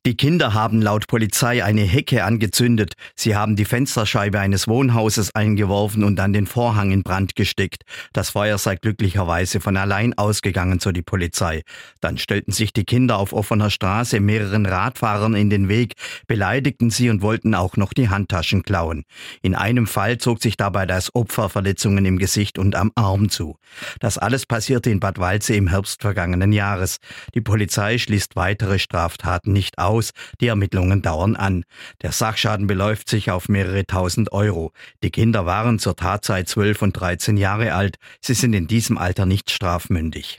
Die Kinder haben laut Polizei eine Hecke angezündet. Sie haben die Fensterscheibe eines Wohnhauses eingeworfen und dann den Vorhang in Brand gesteckt. Das Feuer sei glücklicherweise von allein ausgegangen, so die Polizei. Dann stellten sich die Kinder auf offener Straße mehreren Radfahrern in den Weg, beleidigten sie und wollten auch noch die Handtaschen klauen. In einem Fall zog sich dabei das Opfer Verletzungen im Gesicht und am Arm zu. Das alles passierte in Bad Waldsee im Herbst vergangenen Jahres. Die Polizei schließt weitere Straftaten nicht aus. Die Ermittlungen dauern an. Der Sachschaden beläuft sich auf mehrere tausend Euro. Die Kinder waren zur Tatzeit 12 und 13 Jahre alt. Sie sind in diesem Alter nicht strafmündig.